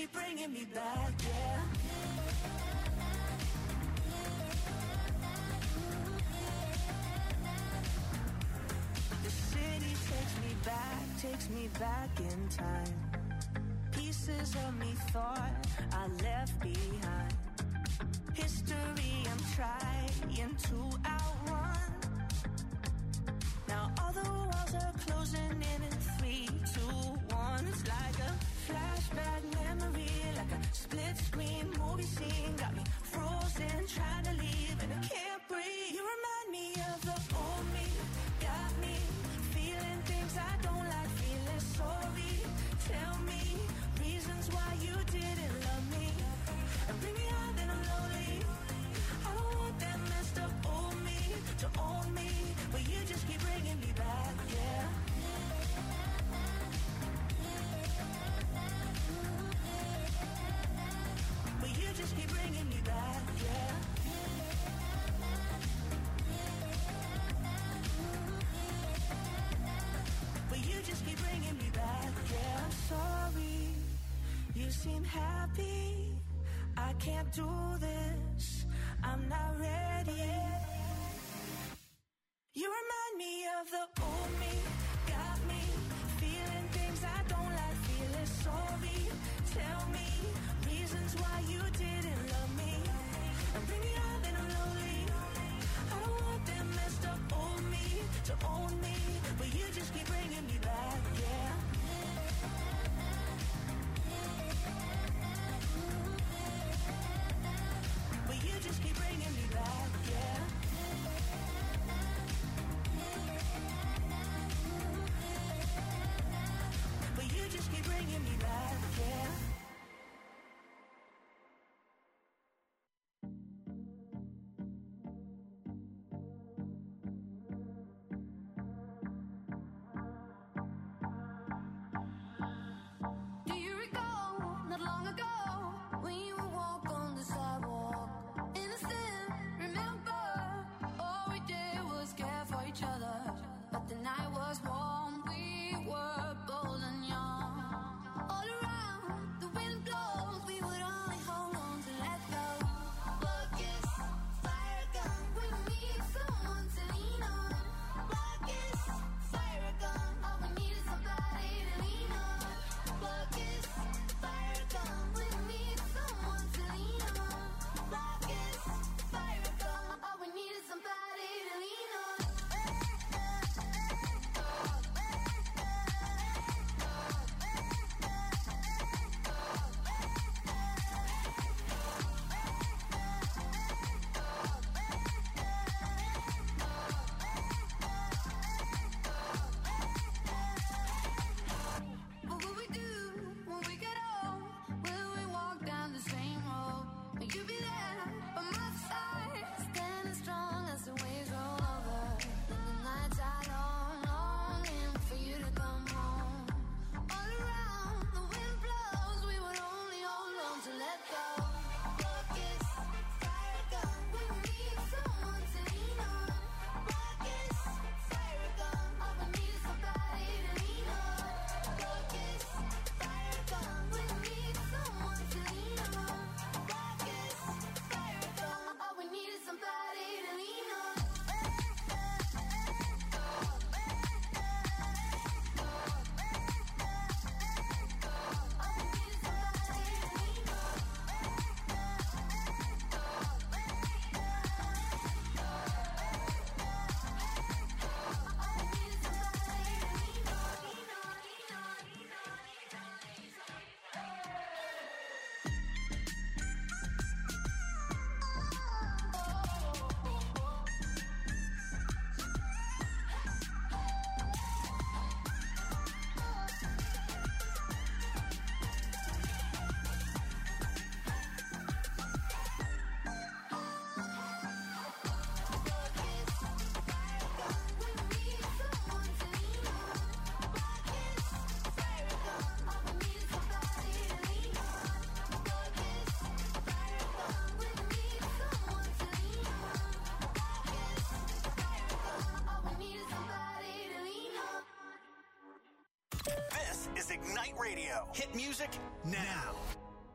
keep bringing me back, yeah. The city takes me back in time. Pieces of me thought I left behind. History I'm trying to outrun. Now all the walls are closing in 3, 2, 1. It's like a flashback memory, like a split screen movie scene. Got me frozen, trying to leave and I can't breathe. You remind me of the old me, got me feeling things I don't like, feeling sorry. Tell me reasons why you didn't love me, and bring me out then I'm lonely. I don't want that messed up old me to own me, but you just keep bringing me back, yeah. But you just keep bringing me back, yeah. But you just keep bringing me back, yeah. I'm sorry, you seem happy. I can't do this, I'm not ready. You remind me of the old me, got me feeling things I don't like, feeling sorry. Tell me reasons why you didn't love me, and bring me out then I'm lonely. I don't want that messed up old me to own me, but you just keep bringing me back, yeah. But you just keep bringing me back, yeah. But you just keep bringing me back, yeah. Do you recall not long ago when you would walk on the sidewalk? Innocent, remember, all we did was care for each other. But the night was warm, we were bold and young. All around, the wind blows, we would only hold on to let go. Focus, fire gun, we need someone to lean on. Focus, fire gun, all we need is somebody to lean on. Focus, fire gun, we need someone to lean on. Focus, fire gun, all we need is somebody to lean on. What will we do when we get old? Will we walk down the same road? Will you be there by my side, standing strong as the waves roll over? And the nights are long, longing for you to come home. All around, the wind blows, we would only hold on to let go. Focus, fire gun, we need someone to lean on. Focus, fire gun, all we need is somebody to lean on. Focus, fire gun, we need someone to lean on. Focus, fire gun, all we need is somebody to lean on. This is Ignite Radio. Hit music now.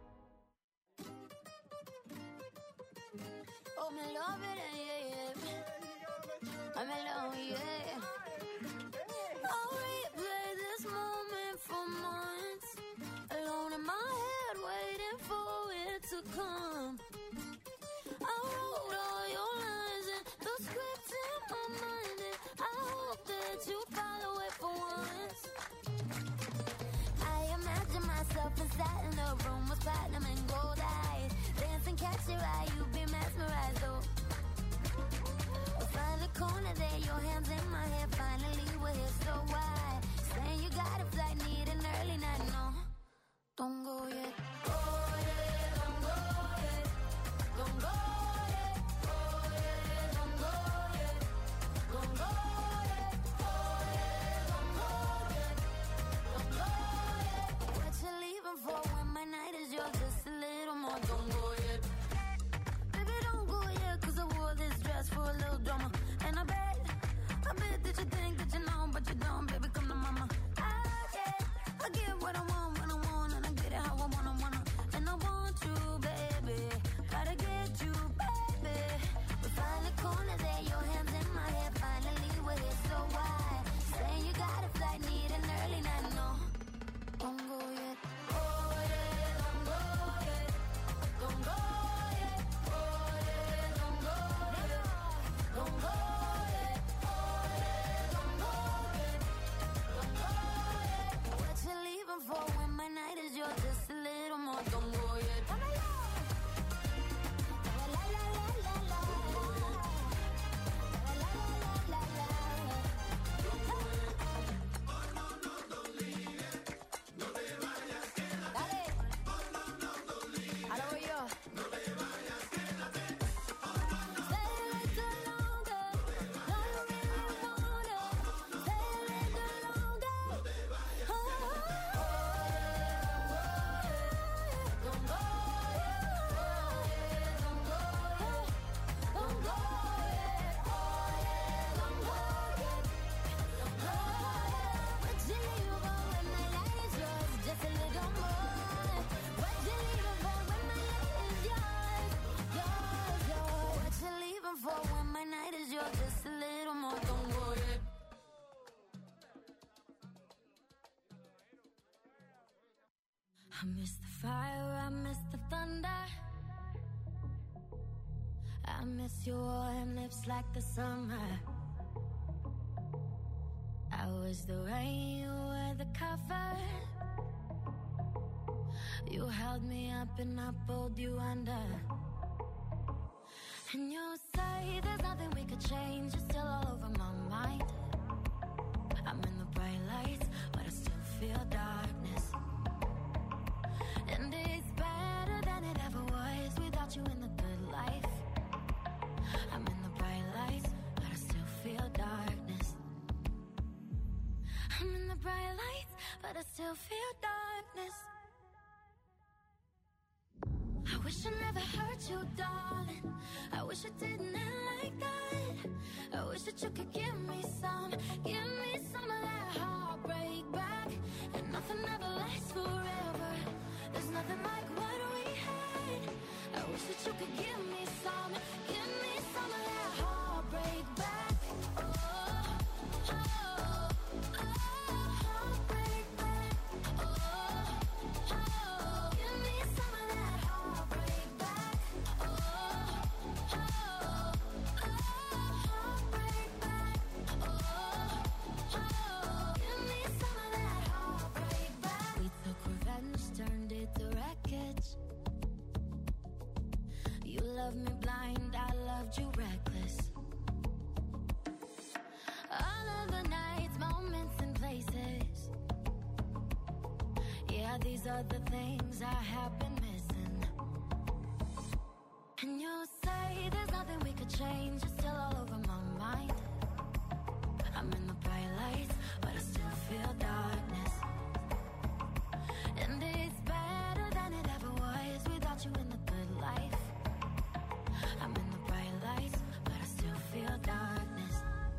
I miss the fire, I miss the thunder. I miss your warm lips like the summer. I was the rain, you were the cover. You held me up and I pulled you under. And you say there's nothing we could change. You're still all over my mind. I'm in the bright lights, but I still feel darkness. And it's better than it ever was without you in the good life. I'm in the bright lights, but I still feel darkness. I'm in the bright lights, but I still feel darkness. I wish I never hurt you, darling. I wish I didn't end like that. I wish that you could give me some of that heartbreak back. And nothing ever lasts forever. There's nothing like what we had. I wish that you could give me some of that heartbreak back. Oh, heartbreak back. Oh, give me some of that heartbreak back. Heartbreak back. Give me some of that heartbreak back. We took revenge, turned it to wreckage. You loved me blind, I loved you reckless. All of the nights, moments and places. Yeah, these are the things I have been missing. And you say there's nothing we could change. You're still all over my mind. I'm in the bright lights, but I still feel darkness. And it's better than it ever was without you in the good life. I'm in the bright lights, but I still feel darkness.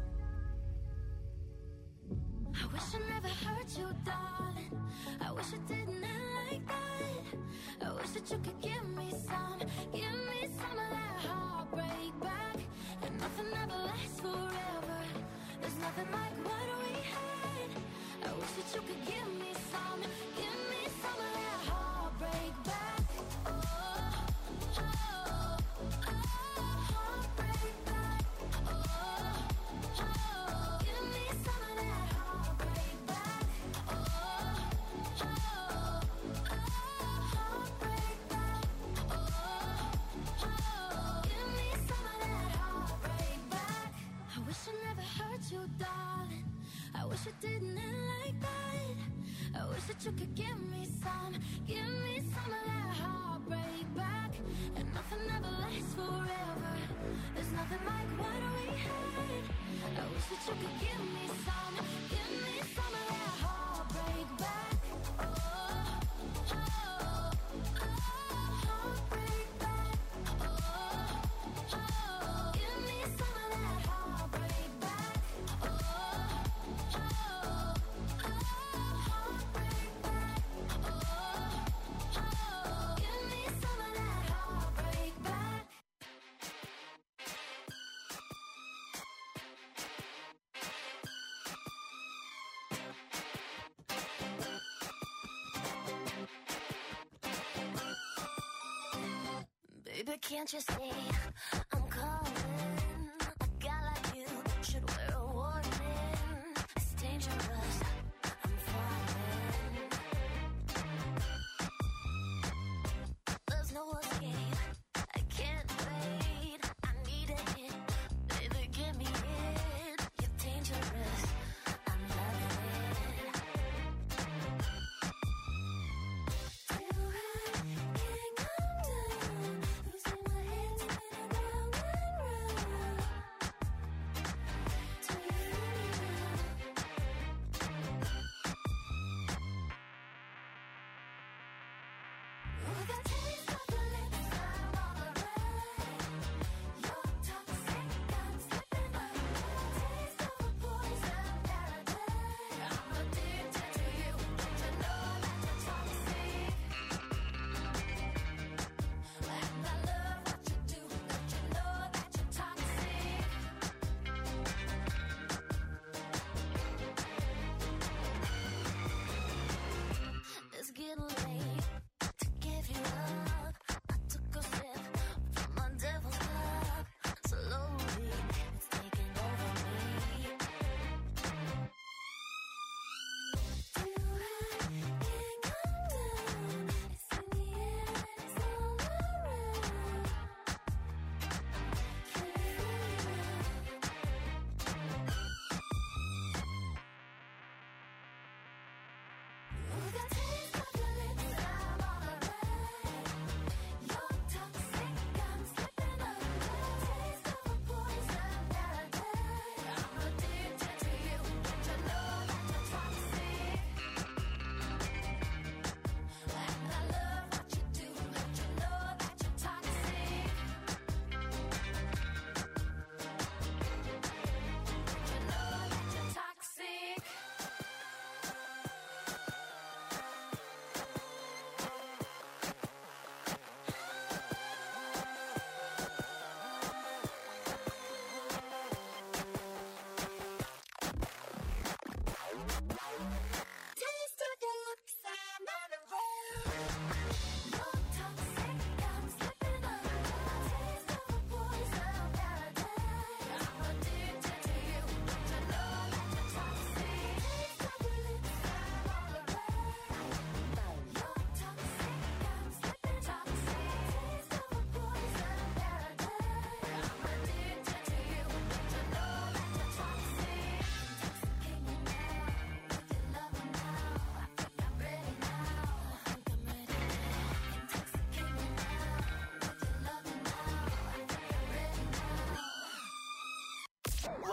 I wish I never hurt you, darling. I wish I didn't end like that. I wish that you could give me some of that heartbreak back. And nothing ever lasts forever. There's nothing like what we had. I wish that you could give me some of that heartbreak back. Heartbreak back. Give me some of that heartbreak back. Heartbreak back. Give me some of that heartbreak back. I wish I never hurt you, darling. I wish it didn't end like that. I wish that you could give me some of that heartbreak back. And nothing ever lasts forever. There's nothing like what we had. I wish that you could give me some of that heartbreak back. Heartbreak back. Give me some of that heartbreak back. Heartbreak back. Give me some of that heartbreak back. Baby, can't you see I'm calling? A guy like you should wear a warning. It's dangerous, I'm falling. There's no escape, I can't wait. I need a hit, baby, give me it. You're dangerous, I'm loving it. Too high, can't come down. Losing my head spinning round.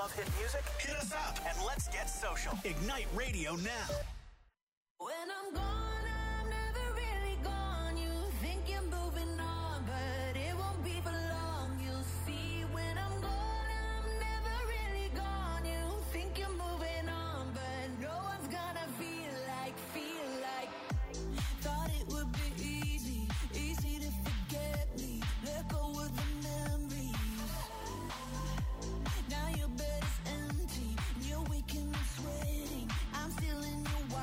love hit music? Hit us up and let's get social. Ignite Radio now. When I'm gone, I'm never really gone. You think you're moving on, but it won't be for long. You'll see when I'm gone, I'm never really gone. You think you're moving on, but no one's gonna feel like. Thought it would be easy to forget me. Let go of the memories. Now your bed is empty, you're waking and sweating. I'm still in your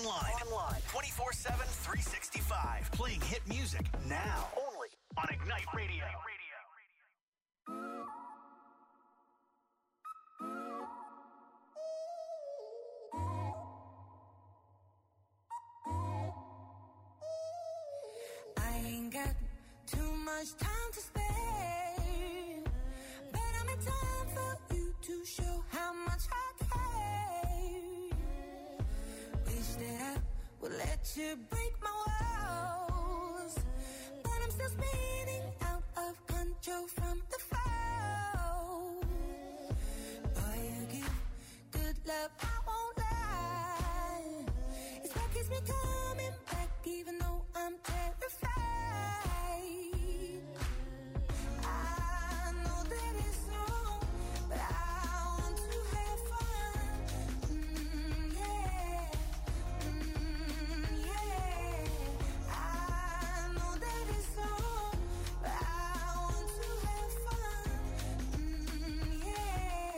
Online. 24/7, 365. Playing hit music now. Only on Ignite Radio. I ain't got too much time to spare, but I'm in time for you to show how much I care. Wish that I would let you break my walls, but I'm still spinning out of control from the fall. Boy, you give good love, I won't lie. It's what keeps me coming back, even though I'm terrified. I know that it's wrong, but I want to have fun. Yeah. Yeah. I know that it's wrong, but I want to have fun. Yeah.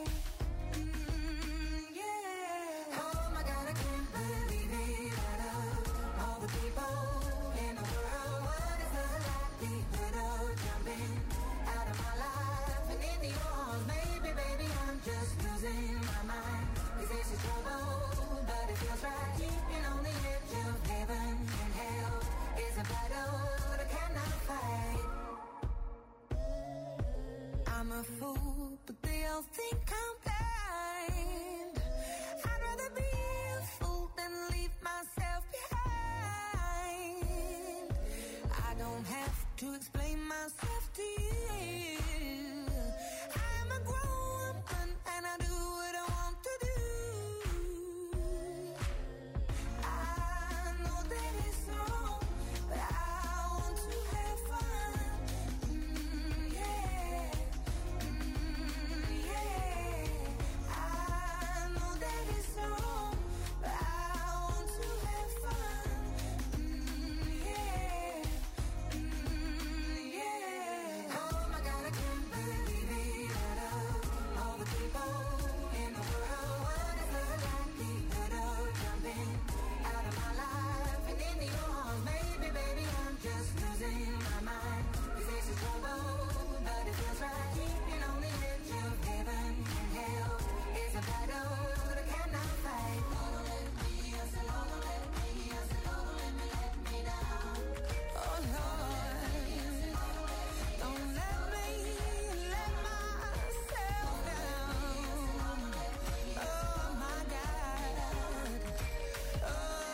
Yeah. Oh my God, I can't believe it. Out of all the people in the world, what is the likelihood of jumping out of my life and into yours? Maybe, baby, I'm just losing my mind. 'Cause this is trouble, but it feels right. Keeping on the edge of heaven and hell is a battle that I cannot fight. I'm a fool, but they all think I'm blind. I'd rather be a fool than leave myself behind. I don't have to explain myself to you. I'm a grown woman and I do what I want to do. I know that it's wrong, but I want to have fun. Yeah. Yeah. I know that it's wrong, but I want to have fun. Yeah. Yeah. Oh my God, I can't believe it. Out of all the people in the world, what is the likelihood of jumping out of my life and into yours? Maybe, baby, I'm just losing my mind. 'Cause this is trouble, but it feels right. Keeping on the edge of heaven and hell is a battle that I cannot fight. Don't let me, I said, don't let me, I said, don't let me down. Oh Lord, don't let me let myself down. Oh my God. Oh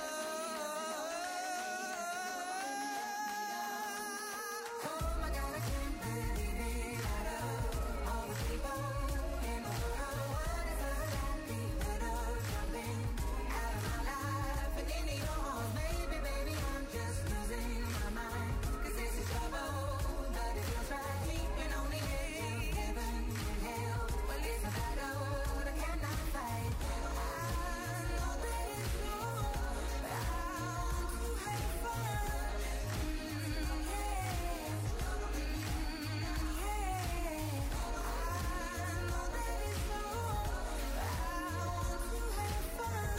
my God, I can't believe it. Out of all the people in the world, what is the likelihood of jumping out of my life and into yours? Maybe, baby, I'm just losing my mind. 'Cause this is trouble, but it feels right. Keeping on the edge of heaven and hell. Well, it's a battle that I cannot fight. I know that it's wrong, but I want to have fun. Yeah. I know that it's wrong, but I want to have fun.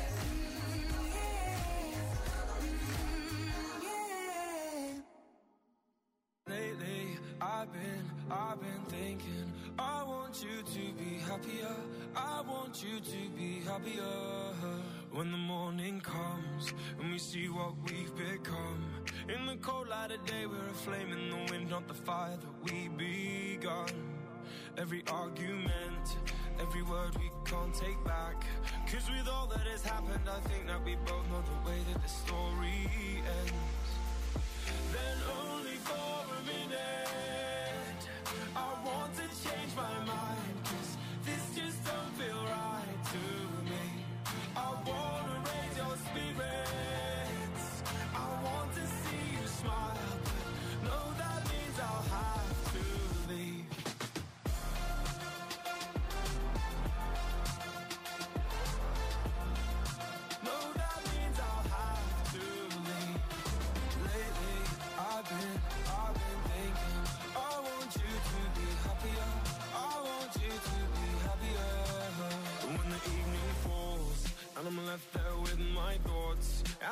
Yeah. Lately, I've been thinking, I want you to be happier. I want you to be happier. When the morning comes and we see what we've become. In the cold light of day, we're a flame in the wind, not the fire that we begun. Every argument, every word we can't take back. 'Cause with all that has happened, I think that we both know the way that the story ends. Then only for a minute, I want to change my mind. 'Cause this just don't feel right to me. I want to raise your spirits. I want to see you smile. But no, that means I'll have to leave. No, that means I'll have to leave.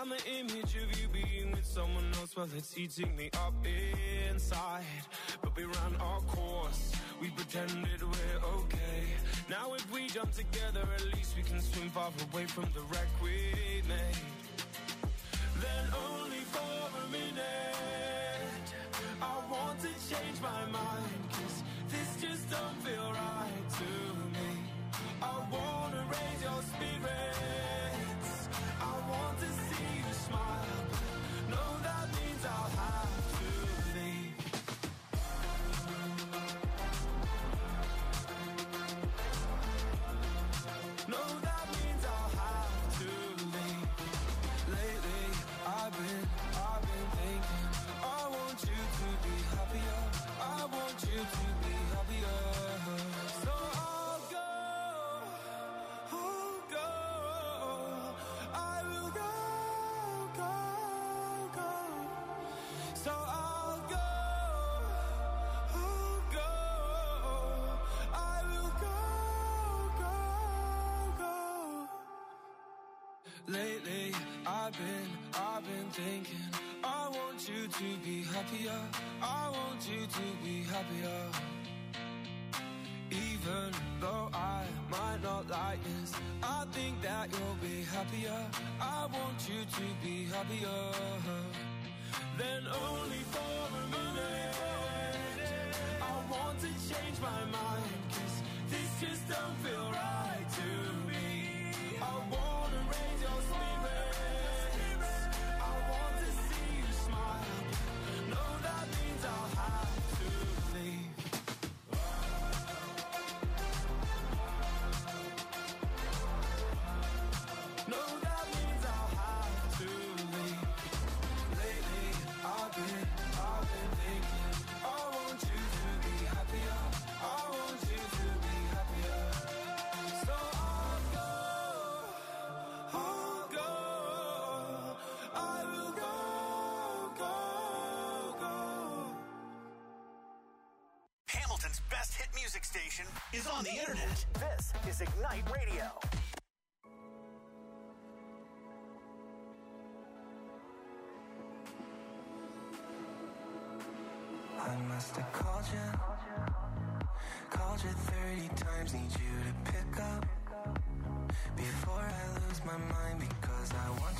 I'm an image of you being with someone else. Well, it's eating me up inside. But we ran our course, we pretended we're okay. Now if we jump together, at least we can swim far away from the wreck we made. Then only for a minute, I want to change my mind, 'cause this just don't feel right to me. I wanna raise your spirits, I want to see you smile, but no, that means I'll have to leave. No, that means I'll have to leave. Lately, I've been thinking, I want you to be happier, I want you to be happier. So I'll go, I will go. So I'll go, I will go. Lately, I've been thinking, I want you to be happier, I want you to be happier. Even though I might not like this, I think that you'll be happier, I want you to be happier. Then only for a minute, I want to change my mind, 'cause this just don't feel right to me. I wanna raise your spirits, I want to see you smile. No, that means I'll have to leave. No, that means I'll have to leave. Lately, I've been thinking, I want you to be happier, I want you to be happier. So I'll go, I will go. Hamilton's best hit music station is on the internet. This is Ignite Radio. I must have called you 30 times, need you to pick up before I lose my mind, because I want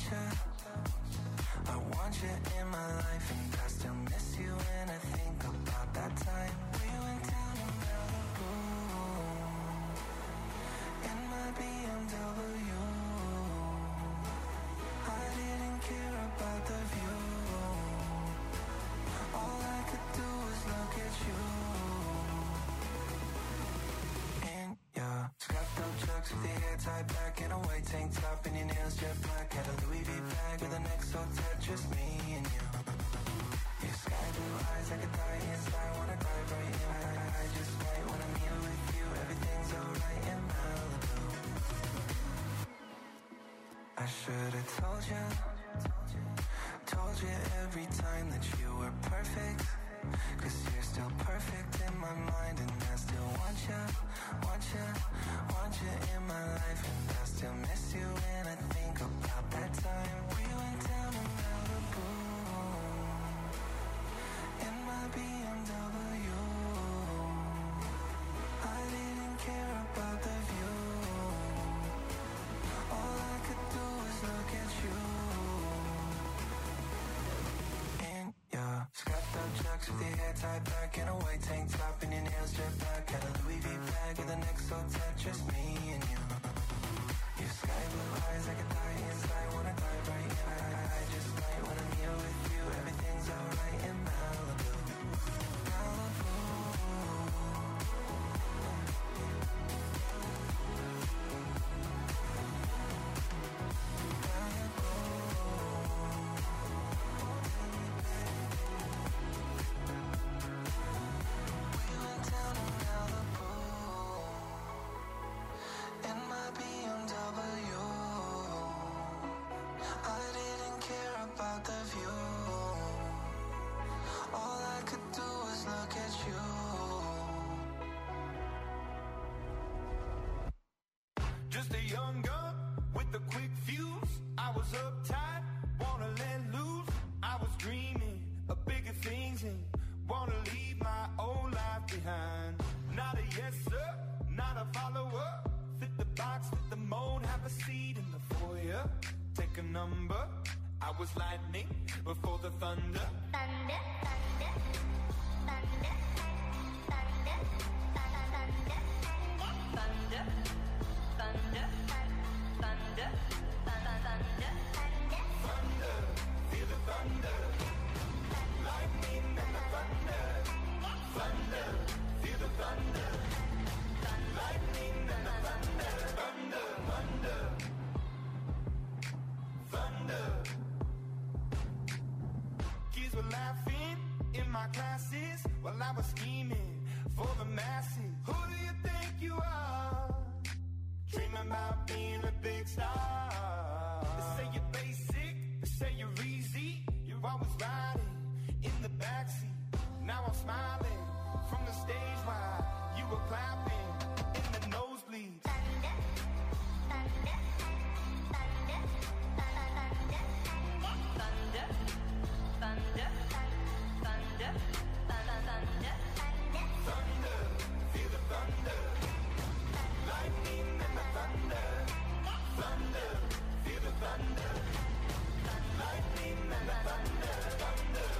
you in my life, and I still miss you when I think about that time we went down to Malibu in my BMW. I didn't care about the view, all I could do was look at you. In your scuffed up chucks with your hair tied back in a white tank top and your nails jet black, had a Louis V bag with a neck so tight, just me and you. Your sky blue eyes, I could die inside, wanna dive right in. I just might when I'm here with you, everything's alright in Malibu. I should've told you every time that you were perfect, 'cause you're still perfect in my mind, and I still want you in my life, and I still miss you when I think about that time we went down to Malibu in my BMW. I didn't care about the view, all I could do was look at you. Yeah, scuffed up chucks with your hair tied back in a white tank top and your nails jet black, had a Louis V bag with a neck so tight, just me and you. Your sky blue eyes, I could die inside, wanna dive right in. I just might when I'm here with you, everything's alright in Malibu. Just a young gun with a quick fuse. I was uptight, wanna leave my old life behind. Not a yes sir, not a follower. Fit the box, fit the mold, have a seat in the foyer. Take a number, I was lightning before the thunder. Thunder, thunder, thunder, thunder, thunder, thunder, thunder, thunder, thunder, thunder, feel the thunder. Lightning and the thunder. Thunder, feel the thunder. Lightning and the thunder. Thunder, thunder, thunder. Kids were laughing in my classes while I was scheming for the masses. Who do you think you are? Dreaming about being a big star. They say you're basic, they say you're easy. You're always riding in the backseat. Now I'm smiling from the stage while you were clapping in the nosebleeds. thunder, thunder, thunder, thunder, thunder, thunder, thunder, thunder, Thunder, feel the thunder. Lightning and the thunder. Thunder, feel the thunder. Lightning and the thunder. Thunder.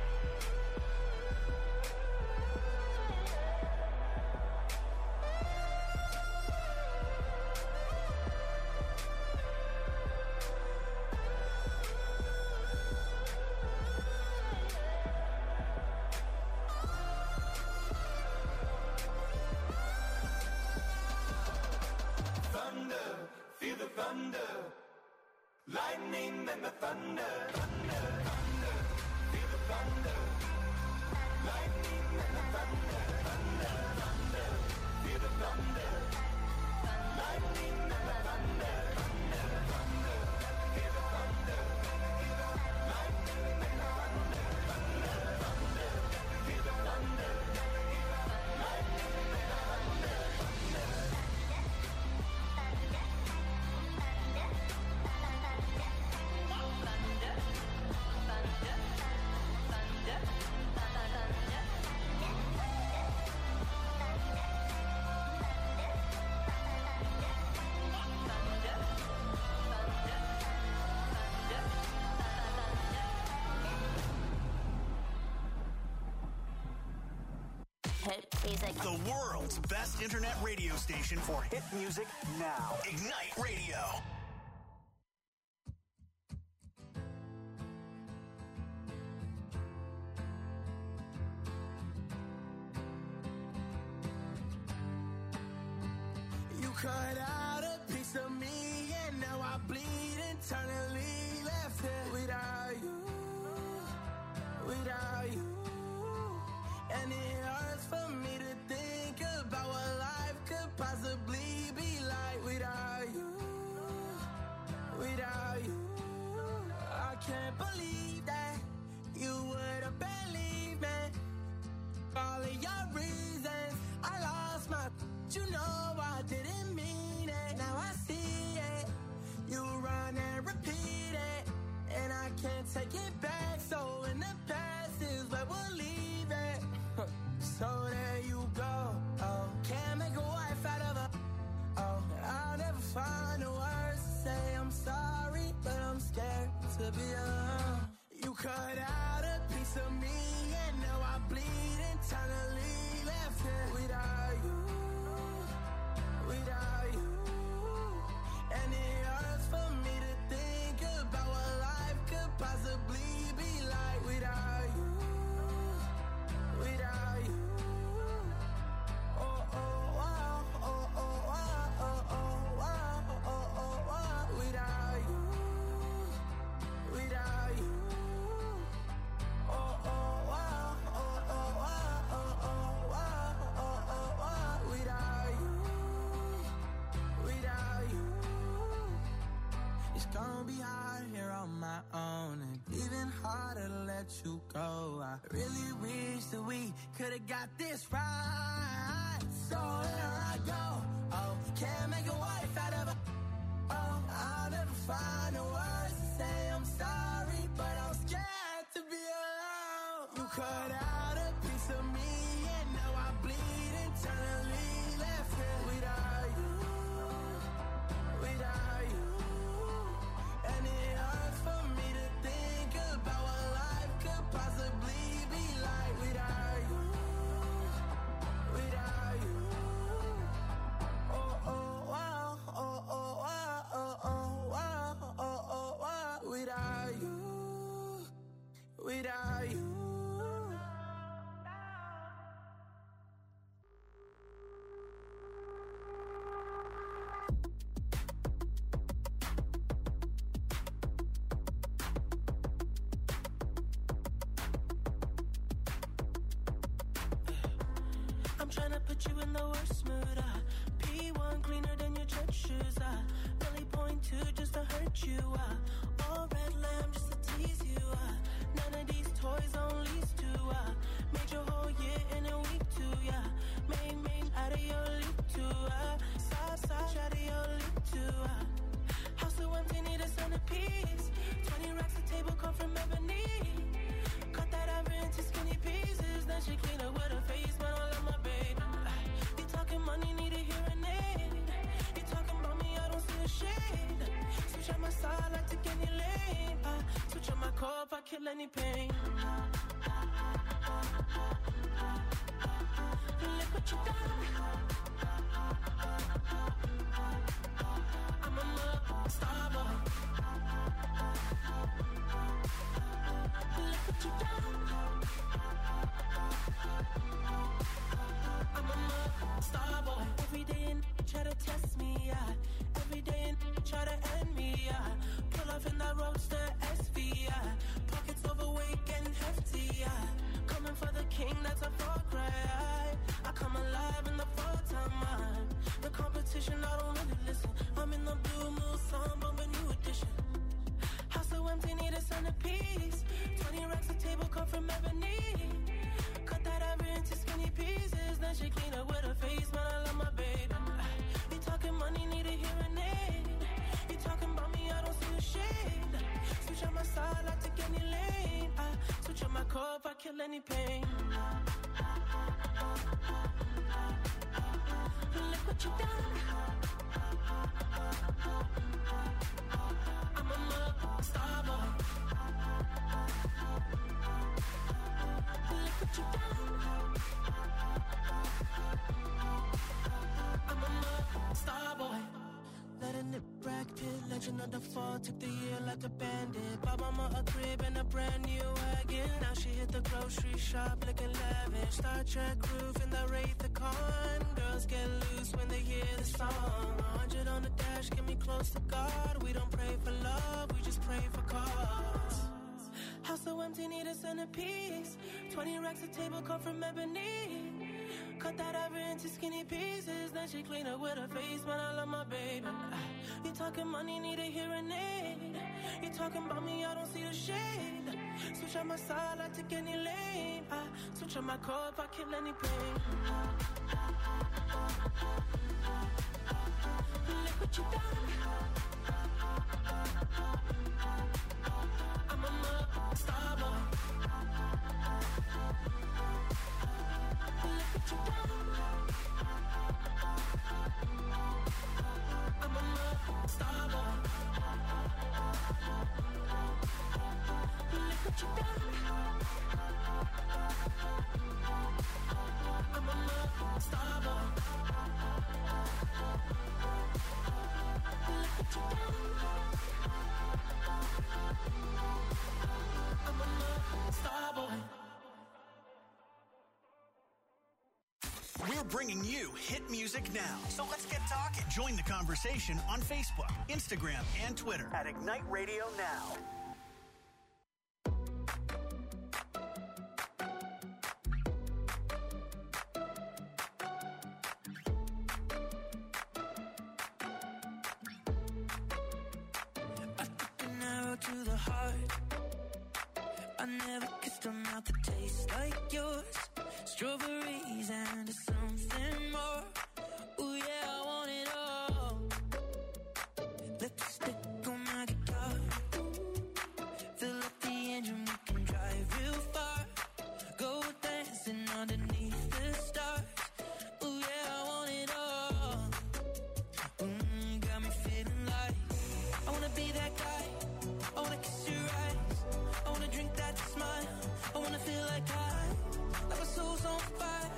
Thunder, feel the thunder. Lightning and the thunder. Thunder, thunder, feel the thunder. Lightning and the thunder. Thunder, thunder, feel the thunder. Lightning and the thunder. Thunder, thunder, feel the thunder. Lightning and the thunder. Thunder, thunder, feel the thunder. Lightning and the thunder. Hit music. The world's best internet radio station for hit music now. Ignite Radio. You cut out a piece of me and now I bleed internally. Left here without you, without you. And it hurts for me to think about what life could possibly be like without you, without you. I can't believe that you would have believed me. All of your reasons, I lost my, you know I didn't mean it. Now I see it, you run and repeat it, and I can't take it back. So in the past is where we'll leave it. So there you go. Oh, can't make a wife out of her. Oh, I'll never find the words to say I'm sorry, but I'm scared to be alone. You cut out a piece of me and now I bleed internally. Left here without you, without you. And it hurts for me to think about what life could possibly be like without you, without you. Oh, oh, wow, oh, oh, wow, oh, oh, wow, oh, oh, wow. Without you, without you. Oh, oh, wow, oh, oh, wow, oh, oh, wow, oh, oh, wow. Without you, without you. It's gonna be hard here on my own, and even harder to let you go. I really wish that we could've got this right. So here I go. Oh, can't make a wife out of her. Oh, I'll never find the words to say I'm sorry, but I'm scared to be alone. You cut out a piece I'm trying to put you in the worst mood. P1 cleaner than your church shoes. Really point two just to hurt you. All red lamb just to tease you. None of these toys on lease to. Made your whole year in a week too. Main out of your league too. Side out of your league too. House so empty, need a centerpiece. 20 racks a table come from ebony. Cut that ever into skinny pieces. Then she clean up with her face, man, I love my baby. You talking money, need a hearing aid. You talking about me, I don't see a shade. Switch on my side, like to any lane. Switch on my core if I kill any pain. Look what you done. I'm a star boy. Look what you done. I'm a star boy. Every day try to test me, yeah. Every day try to end me, yeah. Pull off in that roadster SV, yeah. Pockets overweight, getting hefty, yeah. Coming for the king, that's a far cry. I come alive in the full time, man. The competition, I don't really listen. I'm in the blue moon, song, bumping new edition. House so empty, need a centerpiece. 20 racks a table come from ebony. Cut that ever into skinny pieces. Then she clean up with her face, man, I love my baby. You talking money, need a hearing aid. You talking about me, I don't see a shade. Switch on my side, I take any lane. Switch on my core if I kill any pain. Look what you done. I'm a star boy. Look what you done. I'm a star boy. Letting it Brad Pitt, legend of the fall. Took the year like a bandit. Bought mama a crib and a brand new wagon. Now she hit the grocery shop looking lavish. Star Trek roof in the Wraith the Con. Girls get loose when they hear the song. 100 on the dash, get me close to God. We don't pray for love, we just pray for cause. House so empty, need a centerpiece. 20 racks a table come from ebony. Cut that ever into skinny pieces. Then she clean up with her face, man, I love my baby. You talking money, need a hearing aid. You talking about me, I don't see a shade. Switch on my side, I take any lane. Switch on my core if I kill any pain. Look what you done. I'm a star boy. Look what you done. I'm a star boy. Look what you done. I'm a star boy. Look what you done. I'm a star boy. We're bringing you hit music now. So let's get talking. Join the conversation on Facebook, Instagram, and Twitter at Ignite Radio Now. I took an arrow to the heart. I never kissed a mouth that tastes like yours. Strawberries and something more. Ooh yeah, I want it all. Lipstick on my guitar. Fill up the engine, we can drive real far. Go dancing underneath the stars. Ooh yeah, I want it all. Got me feeling like I wanna be that guy. I wanna kiss your eyes. I wanna drink that smile. I wanna feel like my soul's on fire.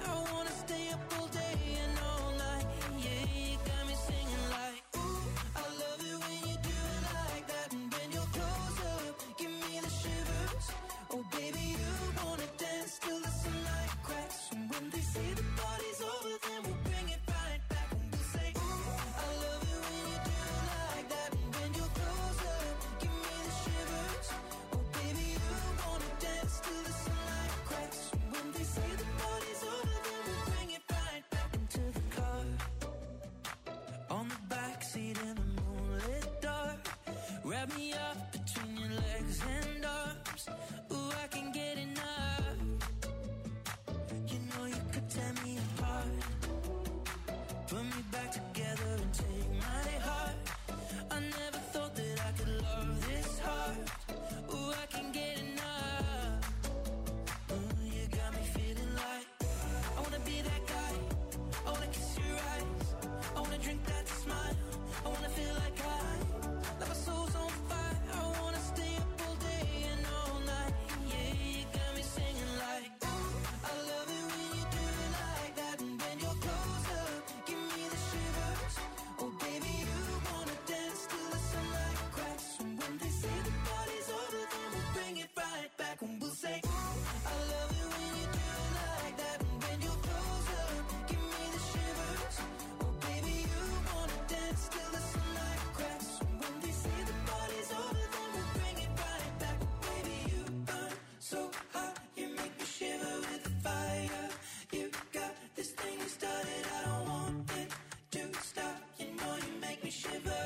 tear me apart. Put me back together and take my heart. I never thought that I could love this hard. Ooh, I can't get enough. Ooh, you got me feeling like I wanna be that guy. I wanna kiss your eyes. I wanna drink that smile. I wanna feel like my soul's on fire. I wanna stay up all day and all night. Yeah, you got me singing like, ooh, I love it when you do it like that. And when you're close up, give me the shivers. Oh baby, you wanna dance till the sunlight cracks. And when they say the party's over, then we'll bring it right back. And we'll say, ooh, I love it when you do it like that. And when you're close up, give me the shivers. Oh baby, you wanna dance till the sunlight cracks. And when they say the party's over, then we'll bring it right back. Baby, you burn so hot, you make me shiver with the fire. You got this thing you started, I don't want it to stop. You know you make me shiver.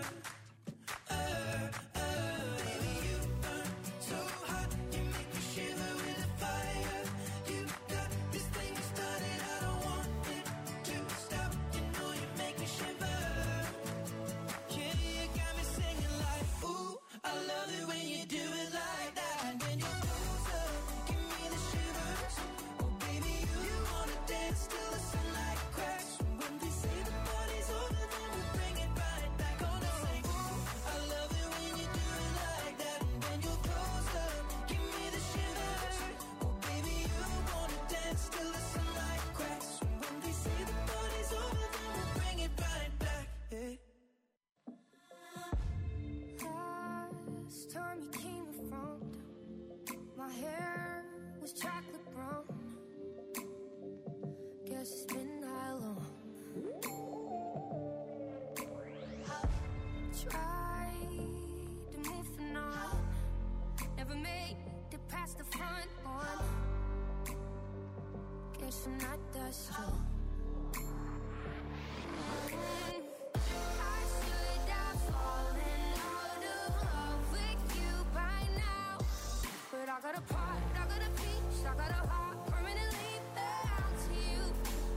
Baby, you burn so hot, you make me shiver with the fire. You got this thing you started, I don't want it to stop. You know you make me shiver. Yeah, you got me singing like, ooh, I love it when you do it like that. And when you're close up, give me the shivers. Oh baby, you wanna dance till the sunlight cracks. And when they say the party's over, then we'll bring it right back. Gonna say, ooh, I love it when you do it like that. And when you're close up, give me the shivers. Oh baby, you wanna dance till the sunlight cracks. And when they say the party's over, then we'll bring it right back. Yeah. Last time you came around, my hair was chocolate brown. Guess it's been that long. Tried to move on, never made it past the front one. Guess I'm not that strong. I should have fallen out of love with you by now. But I got a part, I got a piece, I got a heart permanently bound to you.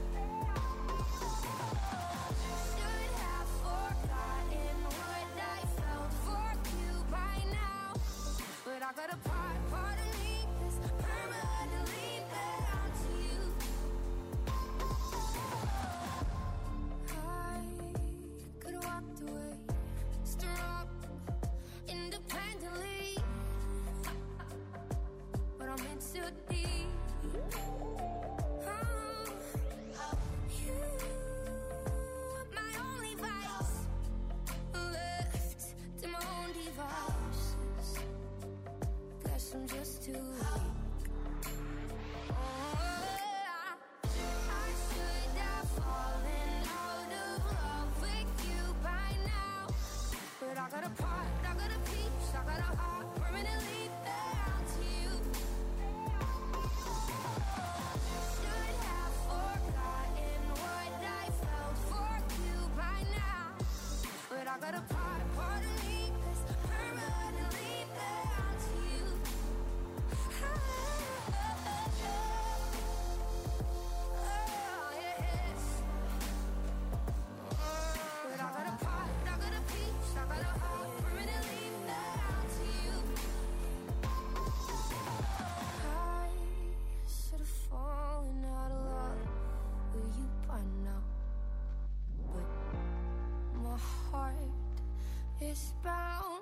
Should have forgotten what I felt for you by now. But I got a part of me that's permanently bound to you. I could have walked away, strong, independently. But I'm in too deep. You, my only vice, left to my own devices. Guess I'm just too weak. I should have fallen out of love with you by now. But I got a part, I got a piece, I got a heart permanently bound to you. Should have forgotten what I felt for you by now. But I got a part of me that's permanently bound to you. Yes. But I got a part, I got a piece, I got a heart permanently bound to you. I should have fallen out of love with you by now. But my heart is bound,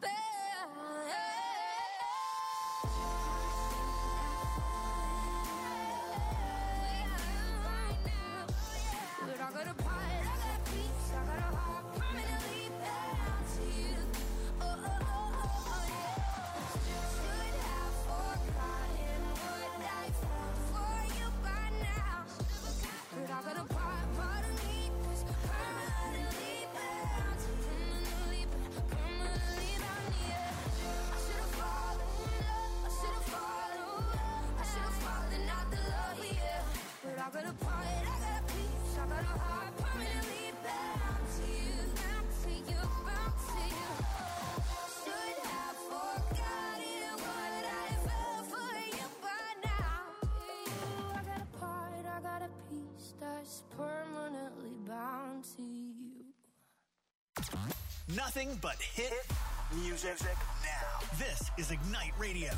but I got a part, I got a piece, I got a heart permanently bound to you. Oh, yeah. Should have forgotten what I felt for you by now. But I got a part of me that's permanently bound to you. Permanently bound, yeah. I should have fallen in love, I should have fallen out the love, yeah. But I got a part, I got a piece, I got a heart permanently bound to you, bound to you, bound to you. Should have forgotten what I felt for you by now. I got a part, I got peace that's permanently bound to you. Nothing but hit music now. This is Ignite Radio.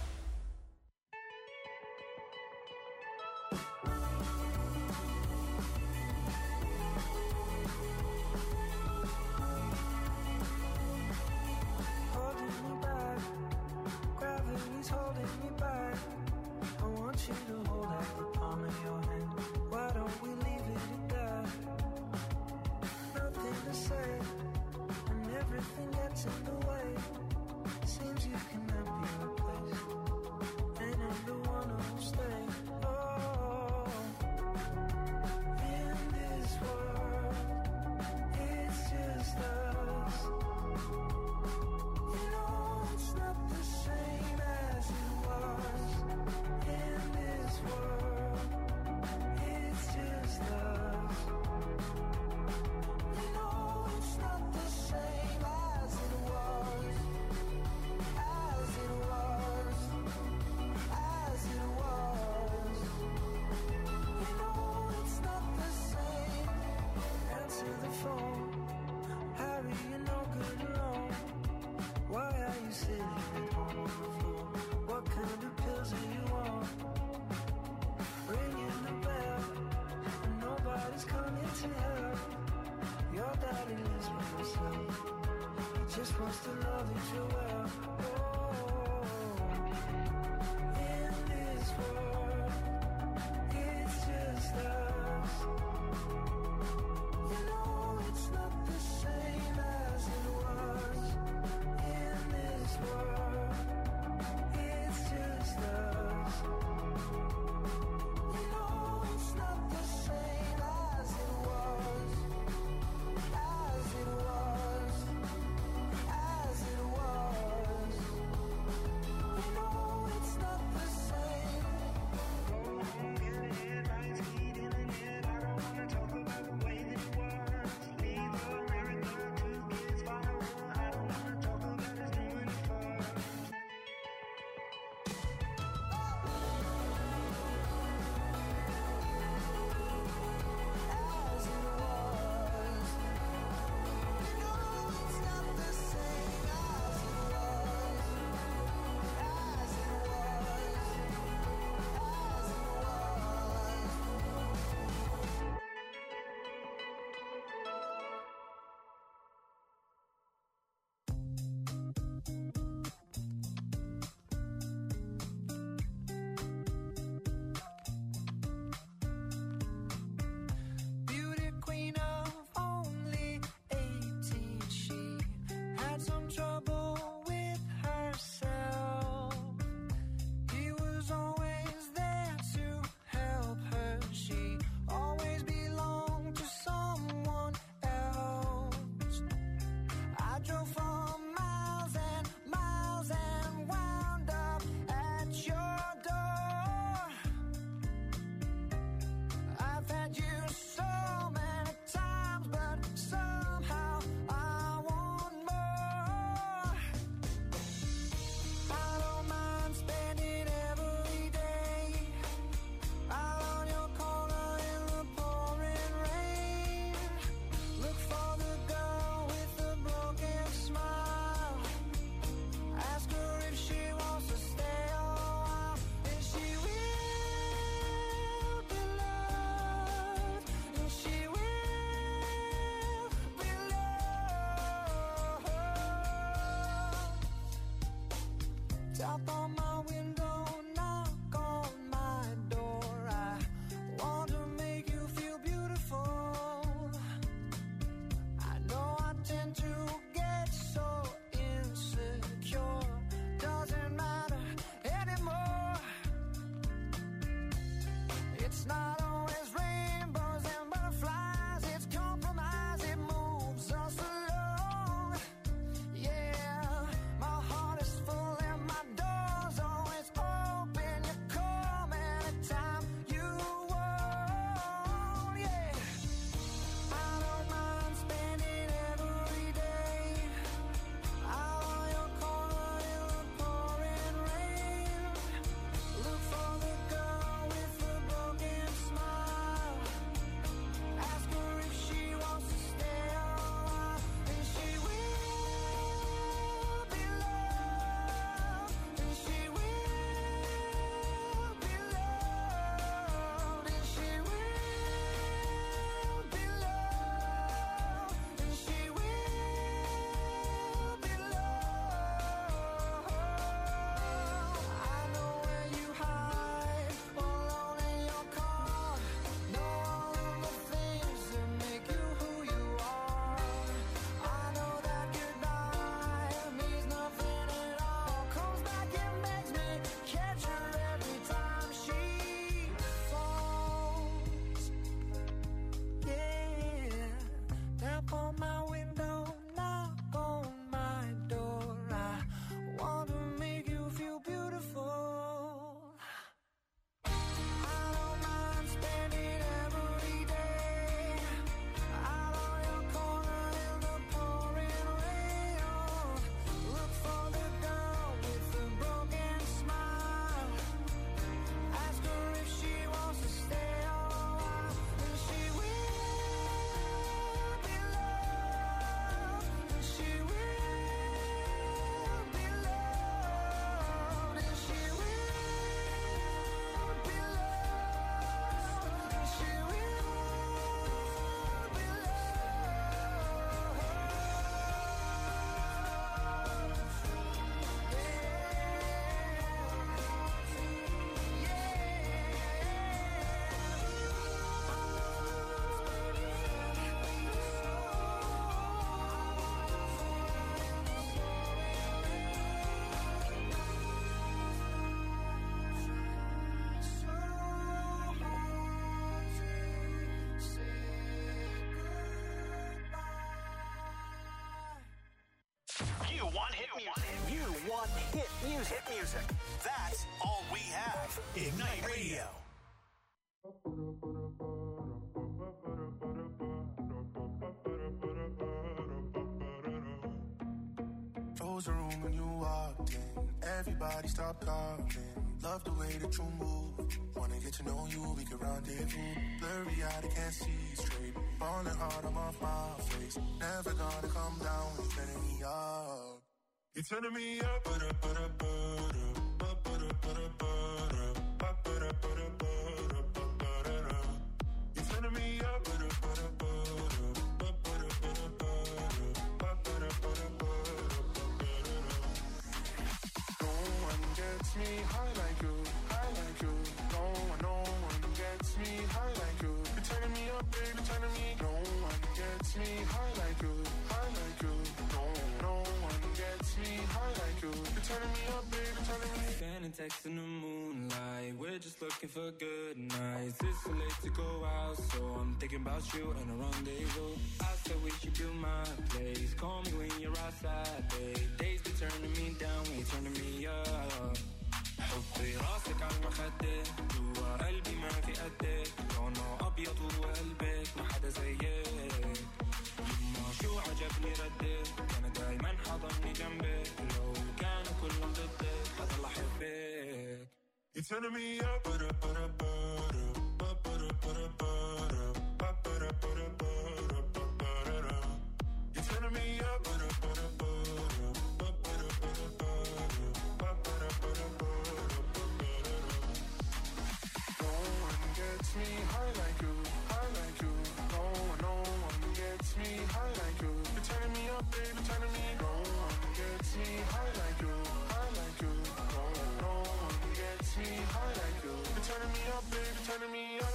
Holding me back, gravity's holding me back. I want you to hold out the palm of your hand. Why don't we leave it at that? Nothing to say, and everything gets in the way. Seems you cannot be replaced, and I'm the one who'll stay. Oh, in this world, it's just us. You know it's not the same as it was. In this world, it's just us. You know it's not the same as it was. As it was. As it was. You know it's not the same. Answer the phone. Harry, you're no good alone. Why are you sitting at home on the floor? What kind of pills are you on? Ringing the bell, and nobody's coming to help. Your daddy lives by himself. He just wants to know that you're well. Oh, in this world, it's just us. You know it's not the same as it was. In this world, it's just us. You know it's not the same as it was. As it was. As it was. want hit music. You want hit music. Hit music. That's all we have. Ignite Radio. Close the room when you walked in. Everybody stop talking. Love the way that you move. Wanna get to know you, we can rendezvous. Blurry eyed, I can't see straight. Falling hard, I'm off my face. Never gonna come down when you're turning me up. You're turning me up, you're turning me up, no one gets me high like you, high like you. No one gets me high like you. You're turning me up, baby, turning me. No one gets me high like you, high like you. No one gets me high like you. You're turning me up, baby, turning me. Sending texts in the moonlight. We're just looking for good nights. It's so late to go out, so I'm thinking about you and a rendezvous. I said we should do my place. Call me when you're outside, babe. Days be turning me down, we turning me up. حطي راسك على المخدة جوا قلبي ما في قدك لونه أبيض وقلبك ما حدا زيك يما شو عجبني ردك أنا دايما حضني جنبك لو كانوا كلهم ضدك حضل أحبك. You're turning me up, you're turning me up, no one gets me high like you, high like you. No one gets me high like you. You're turning me up, baby, turning me. No one gets me high like you, high like you. No one gets me high like you. You're turning me up, baby, turning me up.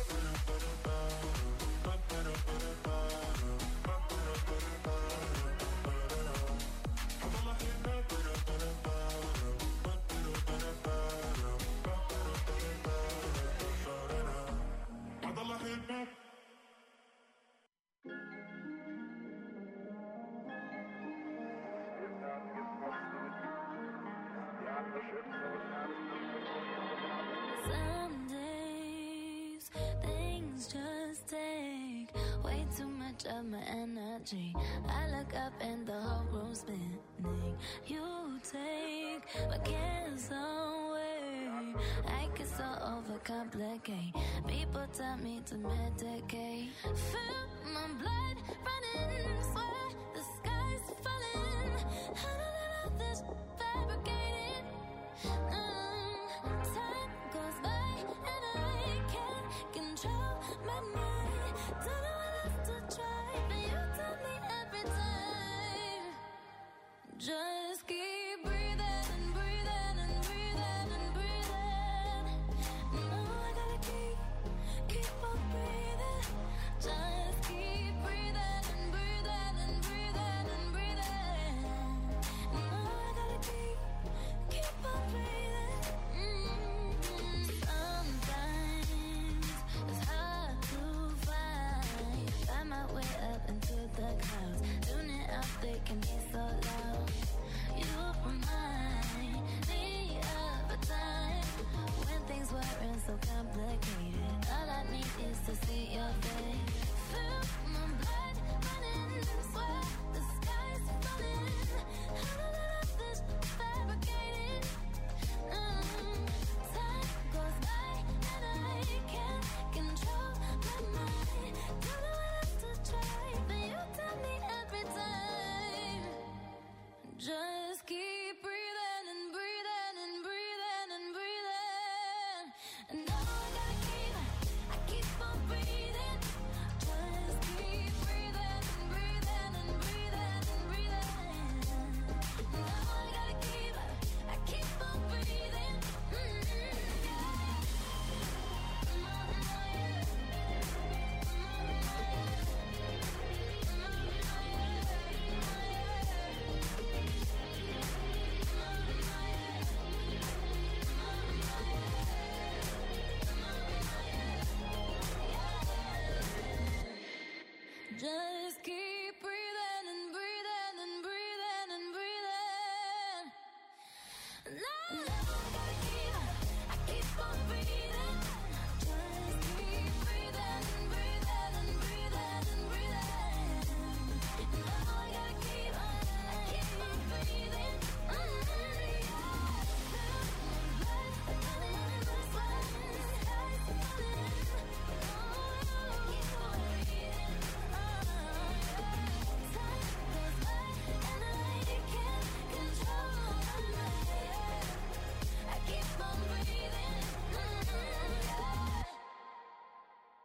Some days things just take way too much of my energy. I look up and the whole room's spinning. You take my cares away. I get so overcomplicate. People tell me to medicate. Feel my blood running, swear the sky's falling. How did I let this fabricated? Time goes by and I can't control my mind. Don't know what else to try, but you tell me every time. Just keep